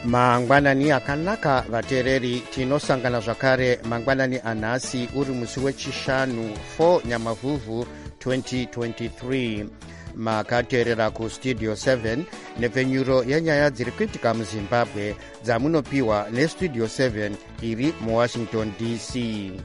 mangwanani akanaka vateereri, tinosangana zvakare mangwanani anhasi uri musi wechishanu 4 Nyamavhuvhu 2023. makateerera kustudio 7 nepfenyuro yenyaya dziri kuitika muzimbabwe dzamunopiwa nestudio 7 iri muwashington dc.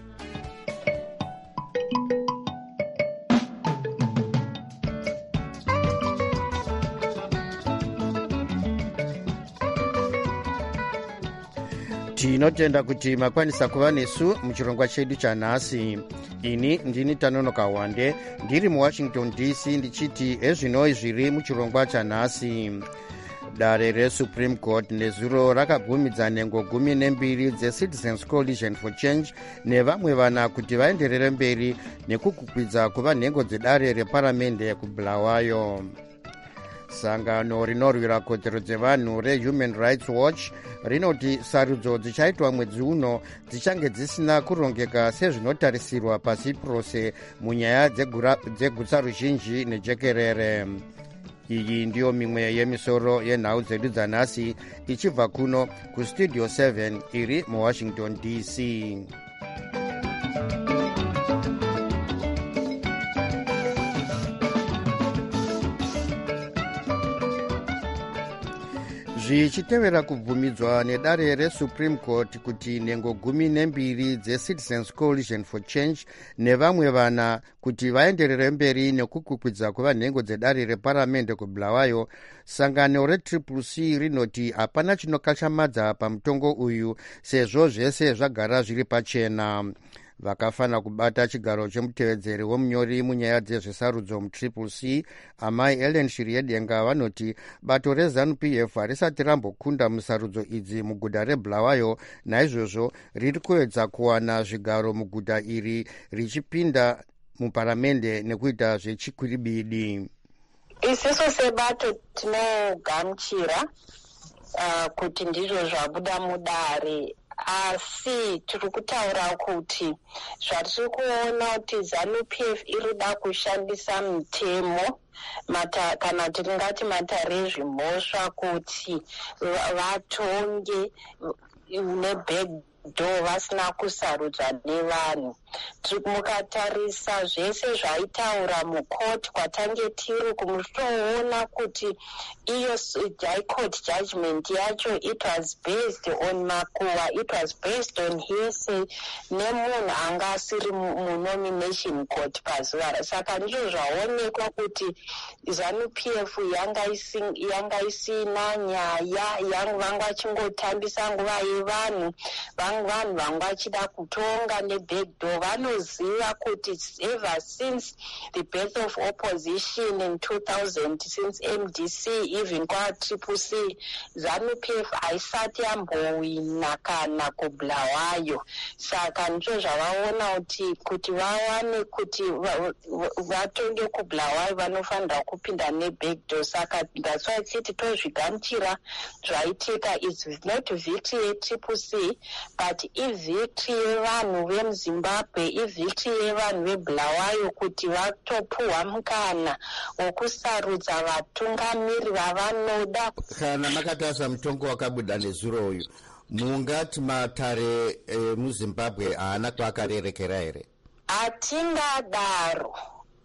tinotenda kuti makwanisa kuva nesu muchirongwa chedu chanhasi. ini ndini Tanonoka Wande ndiri muwashington dc ndichiti ezvinoi zviri muchirongwa chanhasi. dare resupreme court nezuro rakabvumidza nhengo 12 dzeCitizens Coalition for Change nevamwe vana kuti vaenderere mberi nekukwikwidzwa kuva nhengo dzedare reparamende kuBulawayo. sangano rinorwira kodzero dzevanhu reHuman Rights Watch rinoti sarudzo dzichaitwa mwedzi uno dzichange dzisina kurongeka sezvinotarisirwa pasi rose munyaya dzegutsa ruzhinji nejekerere. iyi ndiyo mimwe yemisoro yenhau dzedu dzanhasi ichibva kuno kustudio 7 iri muwashington dc. zvichitevera kubvumidzwa nedare resupreme court kuti nhengo 12 dzeCitizens Coalition for Change nevamwe vana kuti vaenderere mberi nekukwikwidzwa kuva nhengo dzedare reparamende kuBulawayo, sangano reCCC rinoti hapana chinokashamadza pamutongo uyu sezvo zvese zvagara zviri pachena. vakafana kubata chigaro chemutevedzeri womunyori munyaya dzezvesarudzo muCCC amai Ellen Shiryedenga vanoti bato reZANU-PF harisati rambokunda musarudzo idzi muguta reBulawayo, naizvozvo riri kuedza kuwana zvigaro muguta iri richipinda muparamende nekuita zvechikwiribidi. isiso sebato tinogamuchira kuti ndizvo zvabuda mudare, asi tiri kutaura kuti zvatiri kuona kuti ZANU-PF irida kushandisa mitemo kana tingati matarezvimhosva kuti vatonge nebackdoor vasina kusarudzwa nevanhu. mukatarisa zvese zvaitaura mukoti kwatange tiri kumutoona kuti iyo high court judgment yacho it was based on makuva, it was based on hearsay nemunhu anga asiri munomination court pazuva. saka ndizvo zvaonekwa kuti ZANU-PF yanga isina nyaya, vanga vachingotambisa nguva yevanhu, vanhu vanga vachida kutonga nebackdoor. vanoziva kuti ever since the birth of opposition in 2000, since MDC even kwaCCC, ZANU-PF haisati yambowina kana kuBulawayo. saka ndizvo zvavaona kuti vawane kuti vatonge kuBulawayo vanofanira kupinda nebackdoor. saka that's why titi tozvigamuchira zvaitika. It's not victory yeCCC but ivictory yevanhu vemuZimbabwe, ivhiti yevanhu veBulawayo kuti vatopuhwa mukana wokusarudza vatungamiri vavanoda. kana makatarisa mutongo wakabuda nezuro uyu, mungati matare muZimbabwe haana kwakarerekera here? hatingadaro,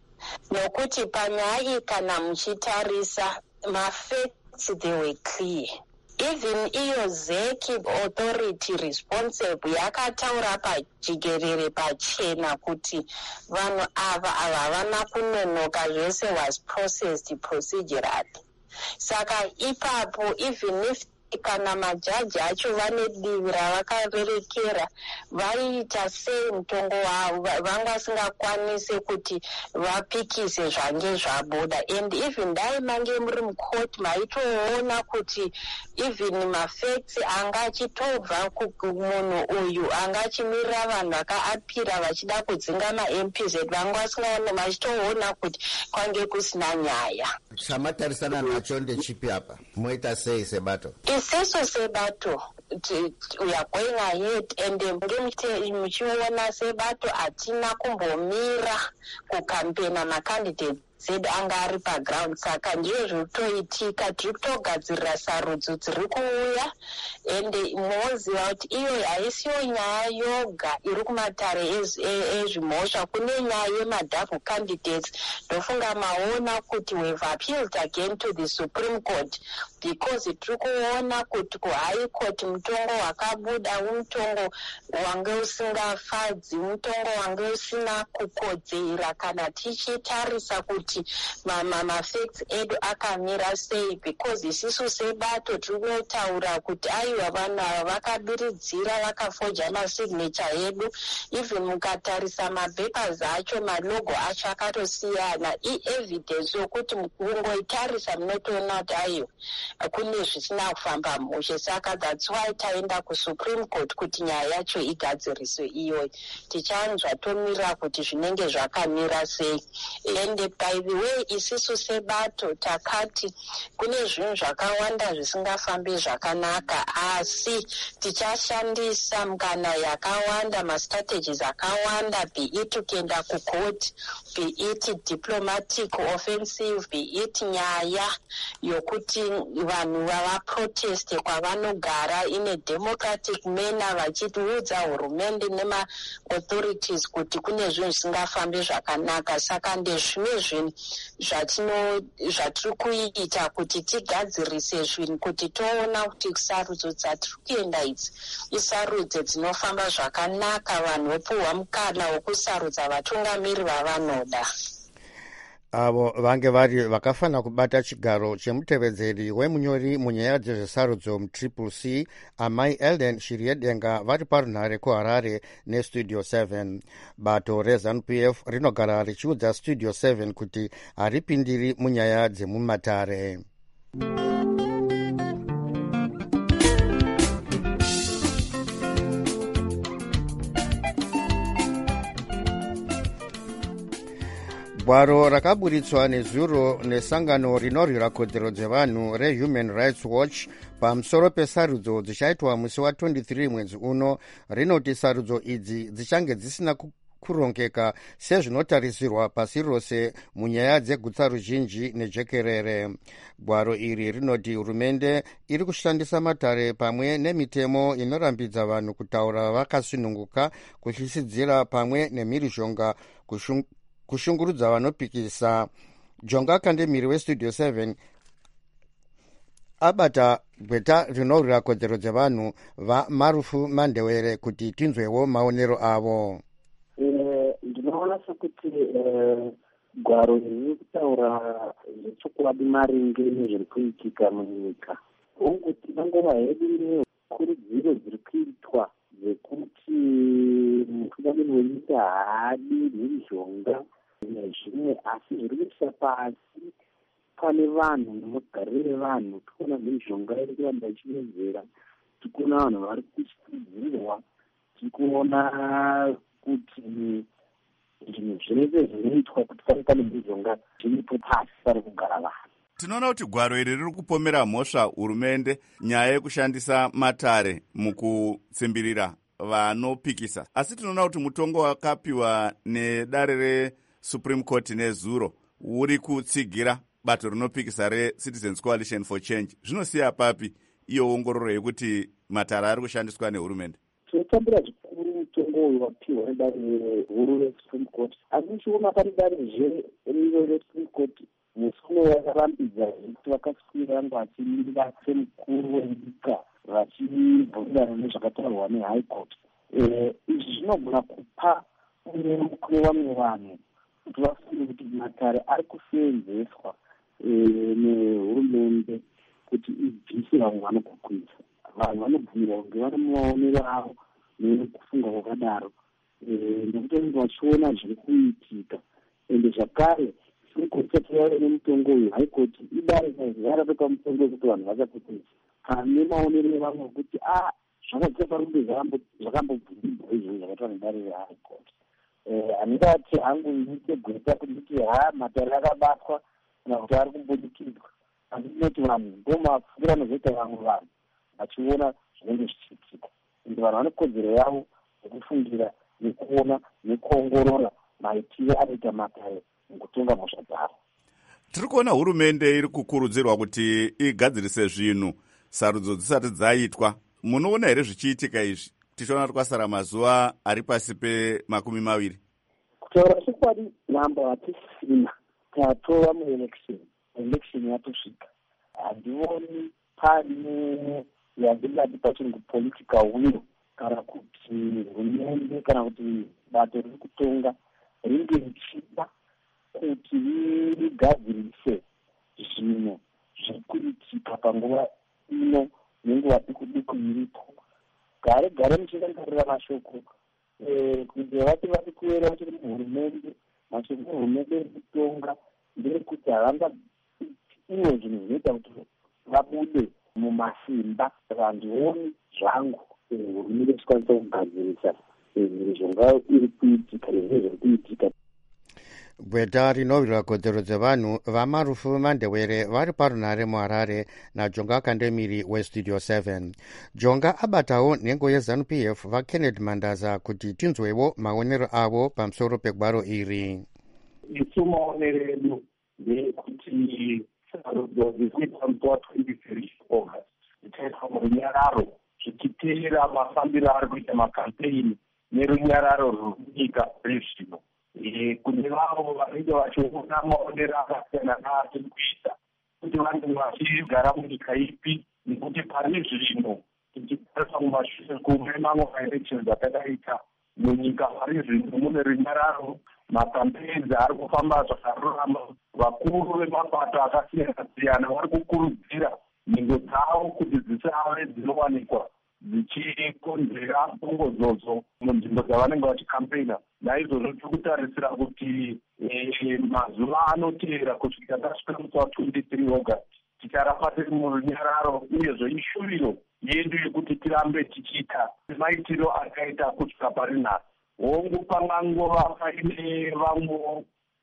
nokuti panyaya iyi kana muchitarisa mafacts they were clear. Even iyo ZEC authority responsible yakataura pajikerere pachena kuti vanhu ava havana kunonoka, zvese was processed procedurally. saka ipapo even if kana majaji acho vane divi ravakarerekera vaiita sei mutongo wavo, vanga vasingakwanise kuti vapikise zvange zvabuda. and even dai mange muri mukoti maitoona kuti even mafacts anga achitobva kumunhu uyu anga achimirira vanhu vakaapira vachida kudzinga maMPs, vanga vasingaona machitoona kuti kwange kusina nyaya. chamatarisana nacho ndechipi apa? moita sei sebato? isiso sebato we are going ahead and muchiona sebato hatina kumbomira kukampena macandidates zedu anga ari paground. Saka ndiyo zviri kutoitika, tiri kutogadzirira sarudzo dziri kuuya, ende munoziva kuti iyo haisiyo nyaya yoga iri kumatare ezvimhosva. Kune nyaya yemadhavhu candidates. Ndofunga maona kuti we have appealed again to the Supreme Court because tiri kuona kuti kuhigh court mutongo wakabuda mutongo wange usingafadzi, mutongo wange usina kukodzera kana tichitarisa kuti mafacts edu akamira sei, because isisu sebato tiri kunotaura kuti aiwa vanhu ava vakabiridzira vakafoja masignature edu. Even mukatarisa mapapers acho malogo acho akatosiyana. I-evidence yokuti mukungoitarisa munotoona kuti aiwa kune zvisina kufamba mushe. Saka that's why taenda kuSupreme Court kuti nyaya yacho igadziriswe iyoyi. Tichanzwa tomira kuti zvinenge zvakamira sei. And by the way, isisu sebato takati kune zvinhu zvakawanda zvisingafambi zvakanaka, asi tichashandisa mukana yakawanda, mastrategies akawanda, be it kuenda kukoti, be it diplomatic offensive, be it nyaya yokuti vanhu vavaproteste kwavanogara in a democratic manner, vachiudza hurumende nema-authorities kuti kune zvinhu zvisingafambi zvakanaka. Saka ndezvimwe zvinhu zvatiri kuita kuti tigadzirise zvinhu, kuti toona kuti sarudzo dzatiri kuenda idzi isarudzo dzinofamba zvakanaka, vanhu vopiwa mukana wokusarudza vatungamiri vavanoda. Avo vange vari vakafanira kubata chigaro chemutevedzeri wemunyori munyaya dzezvesarudzo muTriple-C, amai Elden Shiryedenga, vari parunhare kuHarare neStudio 7. Bato reZANU-PF rinogara richiudza Studio 7 kuti haripindiri munyaya dzemumatare. Gwaro rakaburitswa nezuro nesangano rinorwira kodzero dzevanhu reHuman Rights Watch pamusoro pesarudzo dzichaitwa musi wa23 mwedzi uno rinoti sarudzo idzi dzichange dzisina kurongeka sezvinotarisirwa pasi rose munyaya dzegutsa ruzhinji nejekerere. Gwaro iri rinoti hurumende iri kushandisa matare pamwe nemitemo inorambidza vanhu kutaura vakasununguka, kuhlisidzira pamwe nemhirizhonga kushungurudza vanopikisa. Jonga Kandemiri weStudio 7 abata gweta rinorwira kodzero dzevanhu vaMarufu Mandewere kuti tinzwewo maonero avo. Ndinoona sekuti gwaro riri kutaura zvechokwadi maringe nezviri kuitika munyika. Onguti mangova hedu nekurudziro dziri kuitwa dzekuti mutungamiri wenyika haadi mhirizhonga nezvimwe, asi zviri kuisa pasi pane vanhu nemugarire vanhu. Tikuona mhirizhonga iri kuramba ichiwedzera, tikuona vanhu vari kuchidzidzirwa, tikuona kuti zvinhu zvese zvinoitwa kuti pane mhirizhonga zviripo pasi pari kugara vanhu. Tinoona kuti gwaro iri riri kupomera mhosva hurumende nyaya yekushandisa matare mukutsimbirira vanopikisa, asi tinoona kuti mutongo wakapiwa nedare reSupreme Court nezuro uri kutsigira bato rinopikisa reCitizens Coalition for Change. Zvinosiya papi iyo ongororo yekuti matare ari kushandiswa nehurumende? Tinotambira zvikuru mutongo uyu wapiwa nedare huru reSupreme Court, asi tichiona pane darezve riro reSupreme Court musuno wakarambidza kuti vakaswira vangu vachimirira semukuru wenyika vachibvumirana nezvakataurwa neHigh Court. Izvi zvinogona kupa ureru kune vamwe vanhu kuti vafunge kuti matare ari kuseenzeswa nehurumende kuti ibvise vamwe vanokukwidza. Vanhu vanobvumirwa kunge vane maonero avo nekufunga kwakadaro, nekuti vanenge vachiona zviri kuitika. Ende zvakare sikutsatira nemutongo uyu High Court idare izara pamutongo wekuti vanhu vachakukwidza pane maonero evamwe okuti zvakadzeka rumbe zvakambobvumirwa izvozvo zvakaitwa nedare reHigh Court. Handingati hangu ndite gweta kuti matare akabatwa kana kuti ari kumbonikidzwa, asi ndinoti vanhu ndomafungiro anozoita vamwe vanhu vachiona zvinenge zvichiitika. Ende vanhu vane kodzero yavo yekufungira nekuona nekuongorora maitiro anoita matare mukutonga mhosva dzavo. Tiri kuona hurumende iri kukurudzirwa kuti igadzirise zvinhu sarudzo dzisati dzaitwa. Munoona here zvichiitika izvi tichiona kwasara mazuva ari pasi pe20? Kutaura chokwadi namba hatisina tatova muelection yatosvika. Handioni pane yandingati pachingu political will kana kuti hurumende kana kuti bato riri kutonga ringe richida kuti rigadzirise zvinhu zvekuitika panguva ino nenguva duku iripo. Gare muchirangarira mashoko kunze vati vari kuwera vachiri muhurumende, mashoko ehurumende iri kutonga nderekuti havanga iwo zvinhu zvinoita kuti vabude mumasimba. Handioni zvangu hurumende ichikwanisa kugadzirisa zvonga iri kuitika nezviri kuitika. Gweta rinowira kodzero dzevanhu vamarufu mandewere vari parunhare muharare najonga kandemiri westudio 7. Jonga abatawo nhengo yeZANU-PF vaKenneth Mandaza kuti tinzwewo maonero avo pamusoro pegwaro iri. Isu maonero edu ndekuti sarudzo dzirikuita musi wa23 August dzichaitwa murunyararo zvichiteera mafambiro ari kuita makampeni nerunyararo rwunyika rezvino. Kune vavo vanenge vachiona maonero akasiyana naatiri kuita kuti vanenge vachigara munyika ipi, nekuti pane zvino tichitarisa mumashure kume mamwe maelections akadaita munyika pari zvino mune runyararo, makampeni ari kufamba zvakarurama. Vakuru vemapato akasiyana siyana vari kukurudzira nhengo dzavo kuti dzisave dzinowanikwa dzichikonzera bongozozo munzvimbo dzavanenge vachikampena. Naizvozvo tiri kutarisira kuti mazuva anoteera kusvika tasvika musi wa23 August ticharamba tiri murunyararo, uyezve ishuviro yedu yekuti tirambe tichiita maitiro akaita kusvika pari nhasi. Hongu pangangova paine vamwe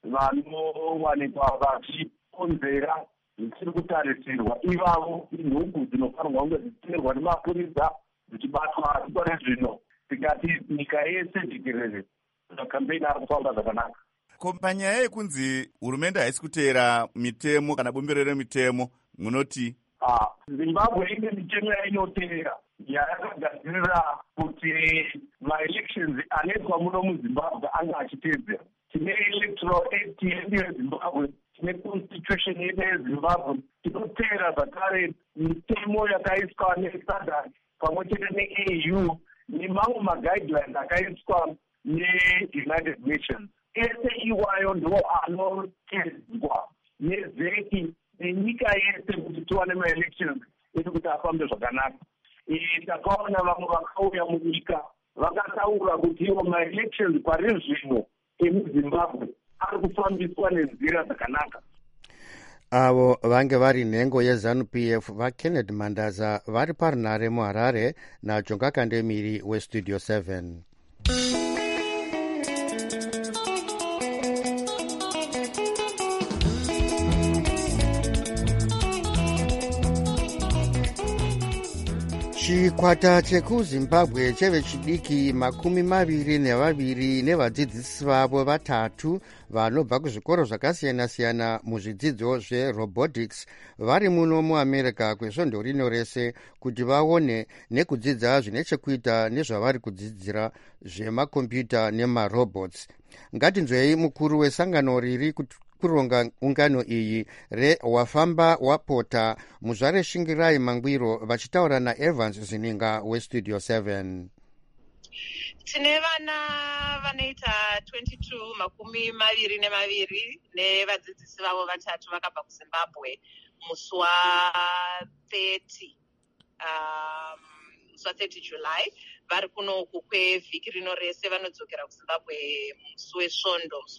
vanowanikwa vachikonzera zvisiri kutarisirwa, ivavo inhugu dzinofanirwa kunge dzichiteerwa nemapurisa dzichibatwa. Asi pane zvino tikati nyika yese jikerere makampeni ari kufamba zvakanaka. Ko panyaya yekunzi hurumende haisi kuteera mitemo kana bumbiro remitemo munoti? Zimbabwe ine mitemo yainoteera yakagadzirira kuti maelections anoitwa muno muZimbabwe anga achiteedzera. Tine electoral act yedu yeZimbabwe, tine constitution yedu yeZimbabwe, tinoteera zvakare mitemo yakaiswa neSADC pamwe chete neAU nemamwe maguidelines akaiswa neUnited Nations. Ese iwayo ndo anoteedzwa nezeki nenyika yese kuti tiwane maelections eti kuti afambe zvakanaka. Takaona vamwe vakauya munyika vakataura kuti iwo maelections pari zvino emuZimbabwe ari kufambiswa nenzira dzakanaka. Avo vange vari nhengo yeZANU-PF vaKenneth Mandaza vari parunhare muharare najonga kandemiri westudio 7. Chikwata chekuZimbabwe chevechidiki 22 nevadzidzisi vavo 3 vanobva kuzvikoro zvakasiyana-siyana muzvidzidzo zverobotics vari muno muAmerica kwesvondo rino rese kuti vaone nekudzidza zvine chekuita nezvavari kudzidzira zvemakombiyuta nemarobots. Ngatinzwei mukuru wesangano riri kuronga ungano iyi rewafamba wapota muzvare Shingirai Mangwiro vachitaura naEvans Zininga westudio 7. Tine vana vanoita 22 nevadzidzisi vavo 3 vakabva kuZimbabwe musi wa30 July. Vari kunoku kwevhiki rino rese vanodzokera kuZimbabwe musi wesvondo musi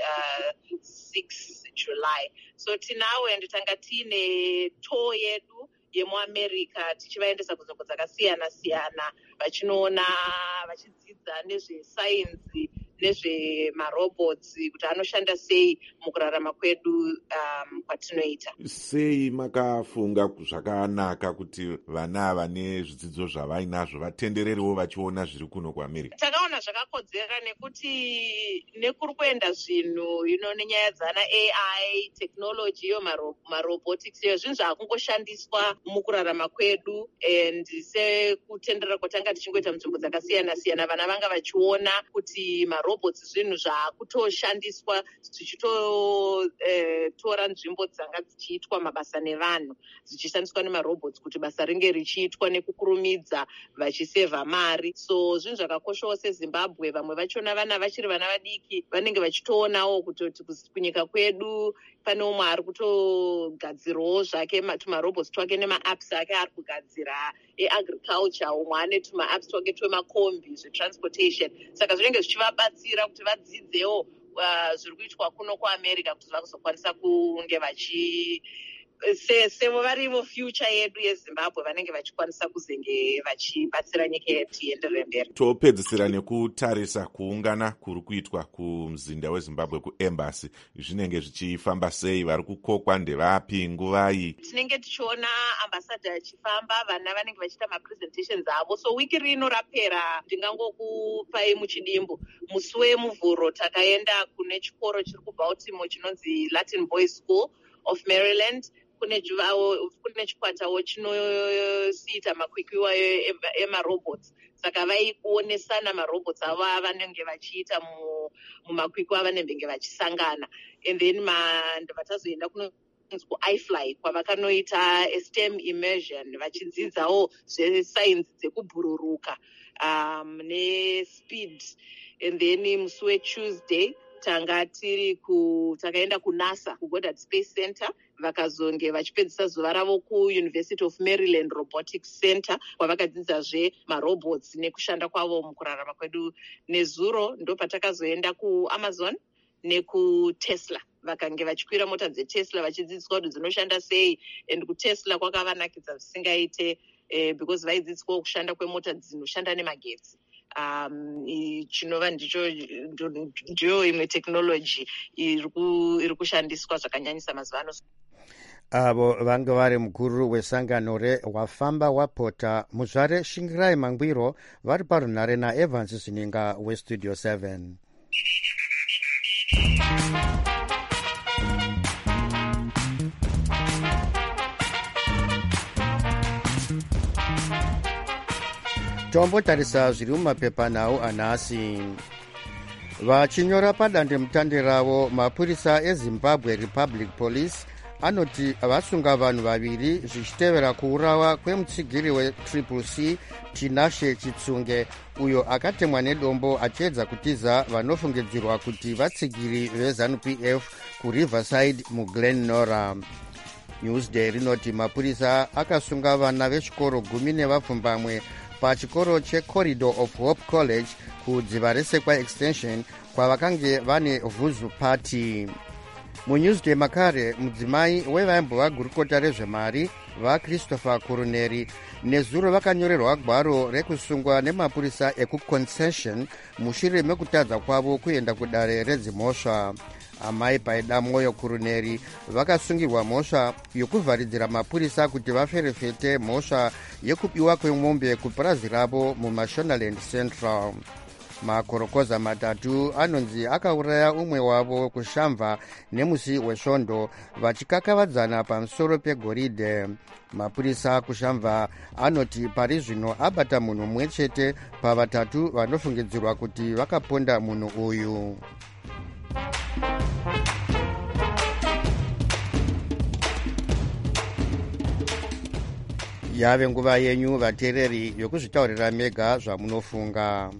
wa6 July. So tinawo ende tanga tiine tour yedu yemuAmerica tichivaendesa kunzvimbo dzakasiyana-siyana vachinoona vachidzidza nezvesainzi nezvemarobots kuti anoshanda sei mukurarama kwedu kwatinoita. Sei makafunga zvakanaka kuti vana ava nezvidzidzo zvavainazvo vatendererewo vachiona zviri kuno kuAmerica? Takaona zvakakodzera nekuti nekuri kuenda zvinhu nenyaya dzana AI technology iyo marobotics iyo zvinhu zvakungoshandiswa mukurarama kwedu, and sekutendera kwatanga tichingoita munzvimbo dzakasiyana siyana vana vanga vachiona kuti marobots zvinhu zvakutoshandiswa zvichitotora nzvimbo dzanga dzichiitwa mabasa nevanhu zvichishandiswa nemarobots kuti basa ringe richiitwa nekukurumidza vachisevha mari. So zvinhu zvakakoshawo seZimbabwe, vamwe vachona vana vachiri vana vadiki vanenge vachitoonawo kuti kunyika kwedu pane umwe ari kutogadzirawo zvake tumarobots twake nemaapps ake ari kugadzira eagriculture, umwe ane tumaapps twake twemakombi zvetransportation. Saka zvinenge zvichivabatsira kuti vadzidzewo zviri kuitwa kuno kuAmerica kuti vakuzokwanisa kunge sevo varivo future yedu yeZimbabwe vanenge vachikwanisa kuzenge vachibatsira nyika yedu ienderere mberi. Topedzisira nekutarisa kuungana kuri kuitwa kumzinda weZimbabwe kuembassy, zvinenge zvichifamba sei? Vari kukokwa ndevapi? nguvai? Tinenge tichiona ambassador achifamba, vana vanenge vachiita mapresentations avo. So wiki rino rapera ndingangokupai muchidimbu. Musi wemuvhuro takaenda kune chikoro chiri kuBaltimore chinonzi Latin Boys School of Maryland. Kune chikwatawo chinosiita makwikwiwa emarobots. Saka vaikuonesana marobots avo avanenge vachiita mumakwikwi avanenge vachisangana. And then ndovatazoenda kuiFly kwavakanoita STEM immersion vachidzidzawo zvesainzi dzekubhururuka nespeed. And then musi weTuesday takaenda kuNASA kuGoddard Space Center, vakazonge vachipedzisa zuva ravo kuUniversity of Maryland Robotics Center kwavakadzidzazve marobots nekushanda kwavo mukurarama kwedu. Nezuro ndo patakazoenda kuAmazon nekuTesla, vakange vachikwira mota dzeTesla vachidzidziswa kuti dzinoshanda sei. And kuTesla kwakavanakidza zvisingaite because vaidzidziswa kushanda kwemota dzinoshanda nemagetsi. Chinova ndiyo imwe technology iri kushandiswa zvakanyanyisa mazuva ano. Avo vanga vari mukuru wesangano rewafamba wapota muzvare Shingirai Mangwiro vari parunhare naEvans Zininga weStudio 7. Tombotarisa zviri mumapepanhau anhasi. Vachinyora padandemutande ravo, mapurisa eZimbabwe Republic Police anoti vasunga vanhu vaviri zvichitevera kuurawa kwemutsigiri weCCC Tinashe Chitsunge, uyo akatemwa nedombo achiedza kutiza vanofungidzirwa kuti vatsigiri veZANU-PF kuRiverside muGlen Norah. Newsday rinoti mapurisa akasunga vana vechikoro 10 nevapfumbamwe pachikoro cheCorridor of Hope College kudziva reSekwa Extension kwavakange vane vhuzu party. MuNewsday makare mudzimai wevaimbova gurukota rezvemari vaChristopher Kuruneri nezuro vakanyorerwa gwaro rekusungwa nemapurisa ekuconcession mushure mekutadza kwavo kuenda kudare redzimhosva. Amai Paida Moyo Kuruneri vakasungirwa mhosva yokuvharidzira mapurisa kuti vaferefete mhosva yekubiwa kwemombe kupurazi ravo muMashonaland Central. Makorokoza matatu anonzi akauraya umwe wavo kushamva nemusi wesvondo vachikakavadzana pamusoro pegoridhe. Mapurisa kushamva anoti pari zvino abata munhu mumwe chete pavatatu vanofungidzirwa kuti vakaponda munhu uyu. Yave nguva yenyu vateereri yokuzvitaurira mega zvamunofunga.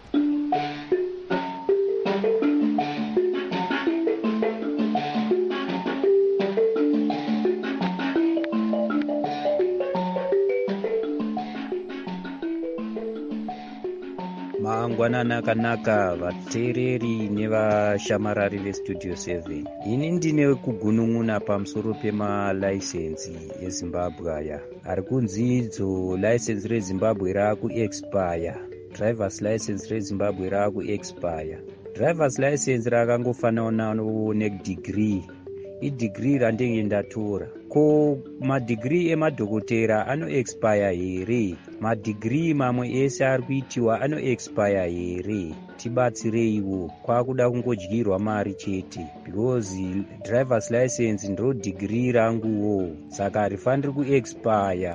Mangwanani akanaka vateereri nevashamarari veStudio 7. Ini ndine kugunun'una pamusoro pemalaisensi eZimbabwe aya ari kunzi idzo laisensi reZimbabwe raakuexpire, drivers license reZimbabwe raakuexpire. drivers license rakangofananawo nedegree. Idegree randenge ndatora. Ko madegree emadhokotera anoexpire here? Madegree mamwe ese ari kuitiwa anoexpire here? Tibatsireiwo, kwakuda kungodyirwa mari chete, because drivers license ndiro degree ranguwo, saka harifaniri kuexpire.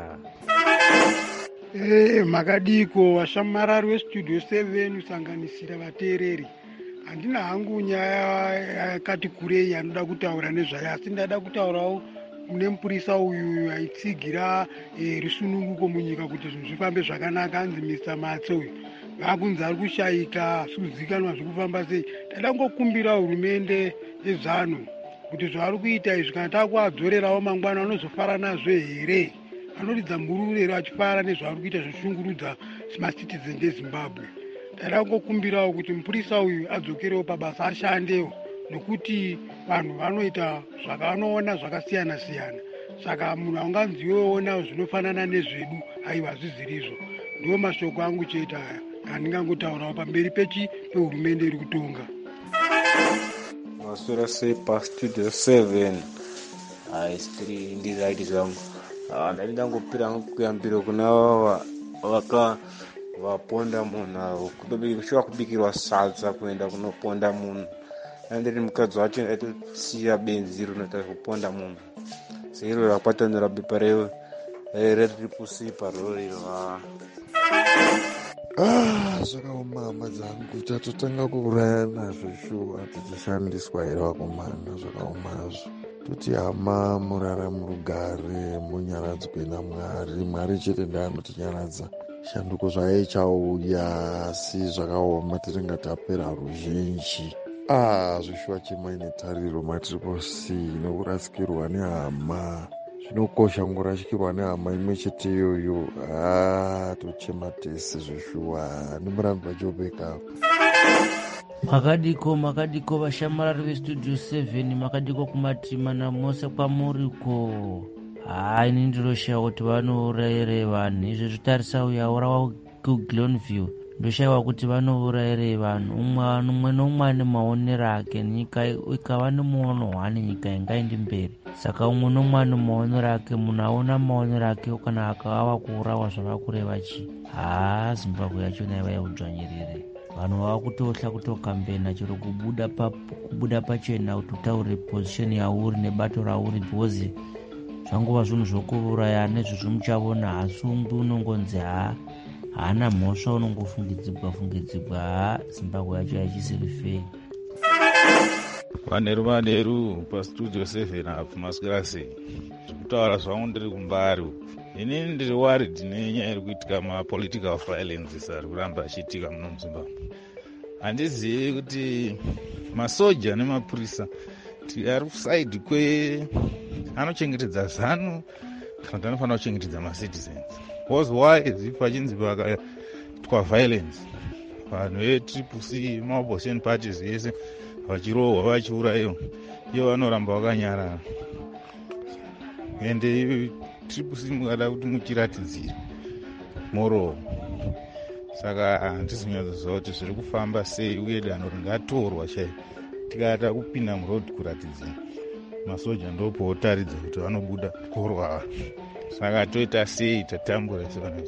Makadiko vashamarari westudio 7 usanganisira vateereri. Handina hangu nyaya yakati kurei yanoda kutaura nezvayo, asi ndada kutaurawo nemupurisa uyu aitsigira rusununguko munyika kuti zvinhu zvifambe zvakanaka, anzi Mr. Matso uyu. Vakunzi ari kushayika, suzikanwa zvikufamba sei. Ndada ngokumbira hurumende yezano kuti zvaari kuita izvi kana takuadzorerawo mangwana anozofara nazvo here? Anoridza mhururu achifara nezvaari kuita zvoshungurudza macitizen eZimbabwe. Ndada ngokumbirawo kuti mupurisa uyu adzokerewo pabasa, ashandewo, nokuti vanhu vanoita zvakanoona zvakasiyana siyana. Saka munhu anganziwoona zvinofanana nezvedu, aiwa zvizirizvo. Ndiwo mashoko angu chete aya andingangotaurawo pamberi pehurumende iri kutonga. Maswera sei pastudio 7 aistiri ndiraiti zvangu. Ndandangopira kuyambiro kuna vaka vaponda munhu kushuka kubikirwa sadza kuenda kunoponda munhu. Andiri mukadzi wacho atosiya benzi rinoita kuponda munhu. Sero rapatanira bipa reripusi parori zvakaoma hama dzangu, tatotanga kuuraya nazvo shuwa tichishandiswa here vakomana, zvakaomazvo. Toti hama murara murugare, munyaradzwe naMwari. Mwari chete ndaanotinyaradza. Shanduko zvaichauya, asi zvakaoma, tiringa tapera ruzhinji. Zvishuwa chemaine tariro matriposi nokurasikirwa nehama. Zvinokosha ngorashikirwa nehama imwe chete iyoyo. Tochema tese zvishuwa. Nimurambi vachopeka. Makadiko vashamarari vestudio 7, makadiko kumatimana mose kwamuriko. Ini ndinotoshayiwa kuti vanourayire vanhu. Izvo zvitarisa uyaura kuGlenview, ndoshayiwa kuti vanourayire vanhu. Umwe noumwe ane maonero ake. Nyika ikava nemuono hwani, nyika ingaendi mberi. Saka umwe noumwe ane maonero ake. Munhu aona maonero ake kana akava kuurawa zvava kureva chi. Zimbabwe yacho naiva yaudzvanyirire. Vanhu vava kutosha kutokambena chero kubuda pachena kuti utaure position yauri nebato rauri, because zvangova zvinhu zvokuuraya nezvo zvimuchavona hasungwi. Unongonzi haana mhosva, unongofungidzibwa. Zimbabwe yacho yachisiri fei. Vaneru pastudio 7 apo maswera sei? Zvekutaura zvangu ndiri kumbari. Inini ndiri worried nenyaya iri kuitika mapolitical violences ari kuramba achiitika muno muZimbabwe. Handizivi kuti masoja nemapurisa ari kusaidi anochengetedza zano kana kuti anofanira kuchengetedza macitizens. Why if pachinzi pakaitwa violence, vanhu vetriple maopposition parties yese vachirohwa vachiurayiwa, ivo vanoramba vakanyarara. Ende triple mukada kuti muchiratidzire moral. Saka handisi kunyatsozva kuti zviri kufamba sei uye danho ringatorwa chai tikada kupinda muroad kuratidzira. Masoja ndopo otaridza kuti vanobuda korwa. Saka toita sei tatambura sevanhu.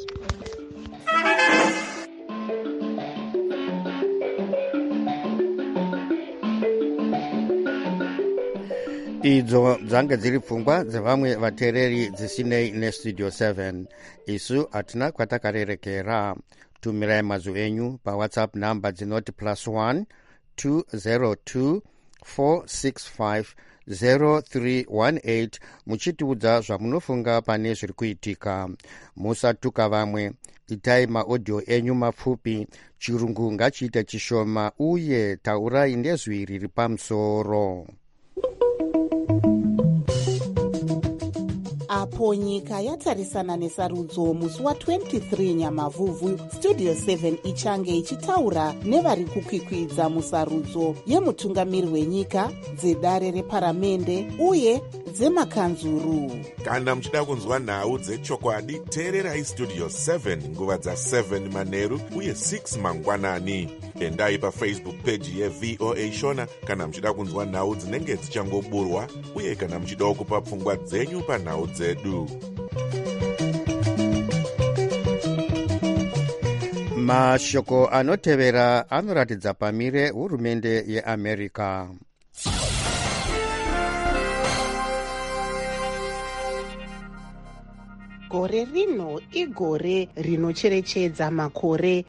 Idzo dzange dziri pfungwa dzevamwe vateereri dzisinei nestudio 7. Isu hatina kwatakarerekera. Tumirai mazwi enyu pawhatsapp namba dzinoti +1 202 465 0318 muchitiudza zvamunofunga pane zviri kuitika. Musatuka vamwe, itai maaudio enyu mapfupi. Chirungu ngachiite chishoma uye taurai nezwi riri pamusoro. Apo nyika yatarisana nesarudzo musi wa23 Nyamavhuvhu, studio 7 ichange ichitaura nevari kukwikwidza musarudzo yemutungamiri wenyika, dzedare reparamende uye dzemakanzuru. Kana muchida kunzwa nhau dzechokwadi, teererai Studio 7 nguva dza7 manheru uye 6 mangwanani. Endai pafacebook page yeVOA Shona kana muchida kunzwa nhau dzinenge dzichangoburwa uye kana muchida kupa pfungwa dzenyu panhau dzedu. Mashoko anotevera anoratidza pamire hurumende yeAmerica. Gore rino igore rinocherechedza makore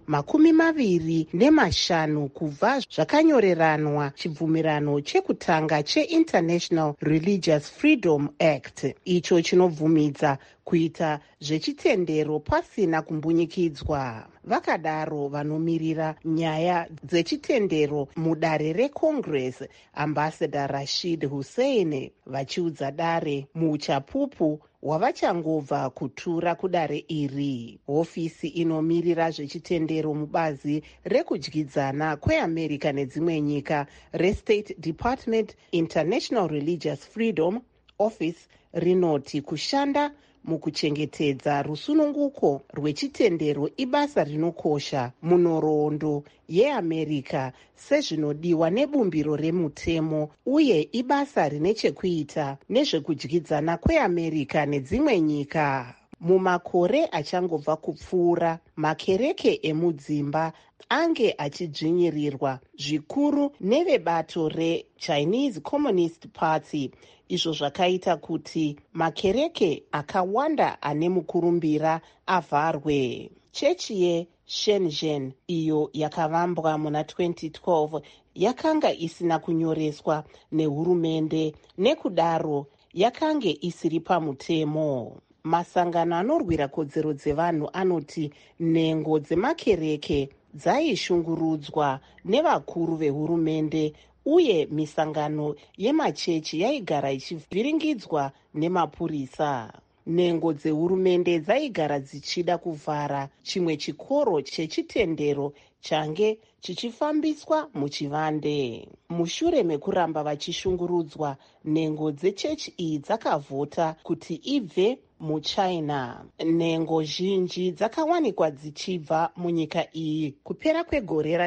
25 kubva zvakanyoreranwa chibvumirano chekutanga cheInternational Religious Freedom Act, icho chinobvumidza kuita zvechitendero pasina kumbunyikidzwa. Vakadaro vanomirira nyaya dzechitendero mudare reCongress, Ambassador Rashid Hussein, vachiudza dare muuchapupu hwavachangobva kutura kudare iri. Hofisi inomirira zvechitendero mubazi rekudyidzana kweAmerica nedzimwe nyika reState Department International Religious Freedom Office rinoti kushanda mukuchengetedza rusununguko rwechitendero ibasa rinokosha munhoroondo yeAmerica sezvinodiwa nebumbiro remutemo, uye ibasa rine chekuita nezvekudyidzana kweAmerica nedzimwe nyika. Mumakore achangobva kupfuura, makereke emudzimba ange achidzvinyirirwa zvikuru nevebato reChinese Communist Party, izvo zvakaita kuti makereke akawanda ane mukurumbira avharwe. Chechi yeShenzhen, iyo yakavambwa muna 2012, yakanga isina kunyoreswa nehurumende, nekudaro yakange isiri pamutemo. Masangano anorwira kodzero dzevanhu anoti nhengo dzemakereke dzaishungurudzwa nevakuru vehurumende, uye misangano yemachechi yaigara ichivhiringidzwa nemapurisa. Nhengo dzehurumende dzaigara dzichida kuvhara chimwe chikoro chechitendero change chichifambiswa muchivande. Mushure mekuramba vachishungurudzwa, nhengo dzechechi iyi dzakavhota kuti ibve muChina. Nhengo zhinji dzakawanikwa dzichibva munyika iyi kupera kwegore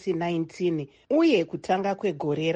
ra2019 uye kutanga kwegore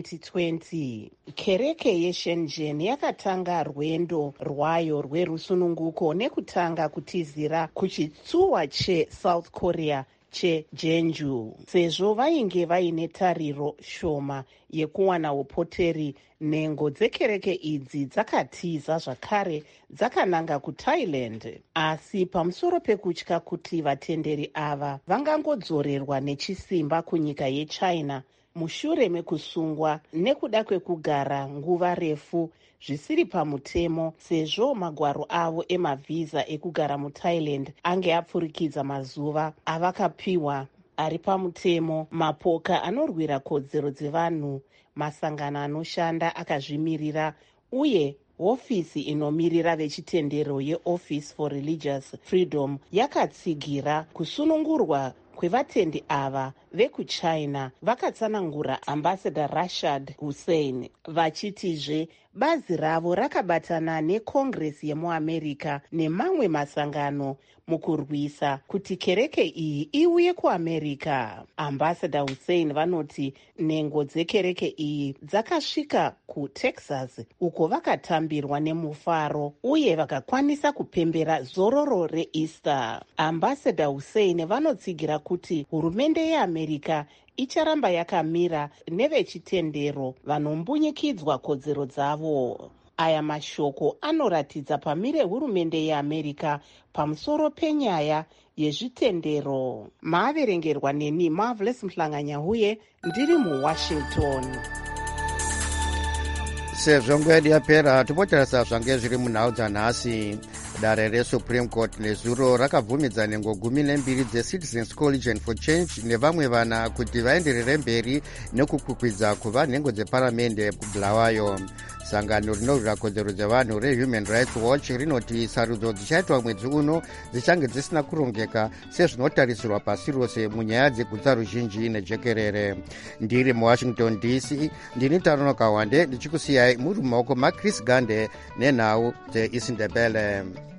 ra2020. Kereke yeShenzhen yakatanga rwendo rwayo rwerusununguko nekutanga kutizira kuchitsuwa cheSouth Korea cheJeonju. Sezvo vainge vaine tariro shoma yekuwana upoteri, nhengo dzekereke idzi dzakatiza zvakare dzakananga kuThailand. Asi pamusoro pekutya kuti vatenderi ava vangangodzorerwa nechisimba kunyika yeChina mushure mekusungwa nekuda kwekugara nguva refu zvisiri pamutemo, sezvo magwaro avo emavhiza ekugara muThailand ange apfurikidza mazuva avakapiwa ari pamutemo, mapoka anorwira kodzero dzevanhu, masangano anoshanda akazvimirira, uye hofisi inomirira vechitendero yeOffice for Religious Freedom yakatsigira kusunungurwa kwevatendi ava vekuChina. Vakatsanangura Ambassador Rashid Hussein vachitizve bazi ravo rakabatana neCongress yemuAmerica nemamwe masangano mukurwisa kuti kereke iyi iuye kuAmerica. Ambassador Hussein vanoti nhengo dzekereke iyi dzakasvika kuTexas uko vakatambirwa nemufaro uye vakakwanisa kupembera zororo reEaster. Ambassador Hussein vanotsigira kuti hurumende yeAmerica icharamba yakamira nevechitendero vanombunyikidzwa kodzero dzavo. Aya mashoko anoratidza pamire hurumende yeAmerica pamusoro penyaya yezvitendero. Maaverengerwa neni Marvelous Mhlanganyahuye, ndiri muWashington. Sezvo nguva yedu yapera, topotarisa zvange zviri munhau dzanhasi. Dare reSupreme Court nezuro rakabvumidza nhengo 12 dzeCitizens Coalition for Change nevamwe vana kuti vaenderere mberi nekukwikwidzwa kuva nhengo dzeparamende kubulawayo. sangano rinorwira kodzero dzevanhu rehuman rights watch rinoti sarudzo dzichaitwa mwedzi uno dzichange dzisina kurongeka sezvinotarisirwa pasi rose munyaya dzegutsa ruzhinji nejekerere. Ndiri muwashington DC, ndini Tanono Kawande ndichikusiyai muri mumaoko maChris Gande nenhau dzeIsindebele.